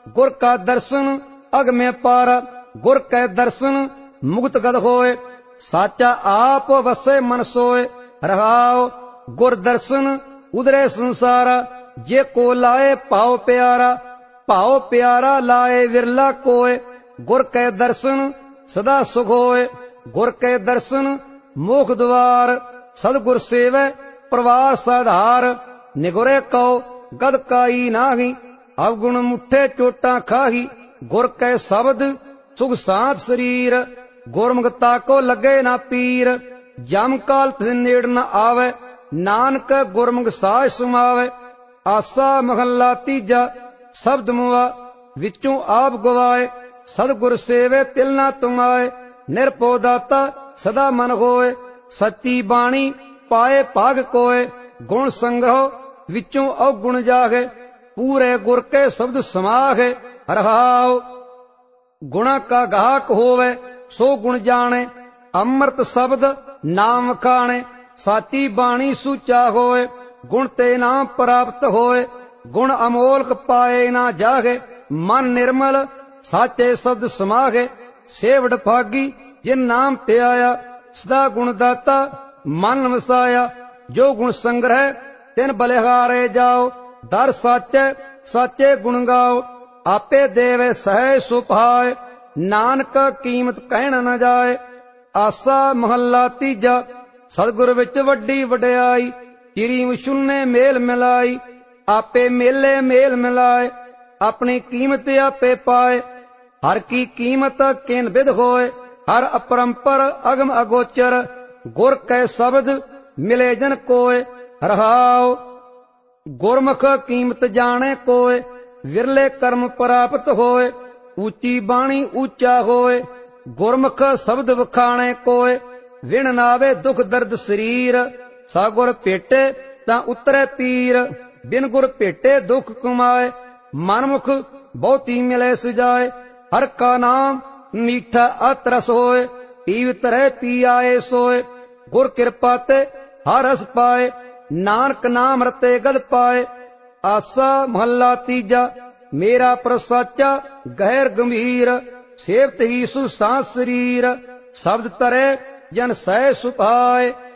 गुर का दर्शन अगम्य पार, गुर कै दर्शन मुक्त गद होए, साचा आप वसै मन सोए। रहाओ गुर दर्शन उदरे संसारा, जे को लाए पाओ प्यारा, पाओ प्यारा लाए विरला कोय। गुर कै दर्शन सदा सुख होए, गुर कै दर्शन मोख द्वार, सदगुर सेवै प्रवार साधार। निगुरे कौ गद काई नाही, अवगुण मुठे चोटां खाही, गुर कै शब्द सुख सांत शरीर, गुरमुखता को लगे ना पीर। जम काल तिस नेड़ न आवे, नानक गुरमुख साज समावे। आसा महला तीजा शब्द मुआ, विचों आप गवाए, सदगुर सेवे तिल ना तुमाए। निरपो दाता सदा मन होए, सच्ची बाणी पाए भाग कोय। गुण संग्रह विचों अवगुण जागे, पूरे गुर के शब्द समागे। रहाओ गुणा का गाहक होवे, सो गुण जाने, अमृत शब्द नाम खाने। साची बाणी सूचा होए, गुण ते नाम प्राप्त होए, गुण अमोलक पाए ना जागे। मन निर्मल साचे शब्द समागे, सेवड़ भागी जिन नाम ते आया। सदा गुण दाता मन वसाया, जो गुण संग्रह तिन बलिहारे जाओ। दर साचे साचे गुण गाओ, आपे देवे सहज सुभाए। नानक कीमत कहण न जाए। आसा महला तीजा सतगुर विच वड्डी वड्याई, चिरी विशुन्ने मेल मिलाई। आपे मेले मेल मिलाए, अपनी कीमत आपे पाए। हर की कीमत किन विध होए, हर अपरंपर अगम अगोचर। गुर कै शब्द मिले जन कोय। रहाओ गुरमुख कीमत जाने कोय, विरले कर्म प्राप्त होए। ऊंची बाणी ऊंचा होए, गुरमुख शब्द वखाणे कोय। विण नावे दुख दर्द शरीर, सा गुर भेटे तां उतरे पीर। बिन गुर भेटे दुख कमाए, मनमुख बहुती मिले सुजाए। हर का नाम मीठा अत रस होए, पीवत रहे पी आए सोए। गुर कृपा ते हर रस पाए, नानक नाम रते गद पाए। आसा महला तीजा मेरा प्रसाचा गैर गंभीर, सेवत ही सुसां शरीर। शब्द तरे जन सह सुभाए।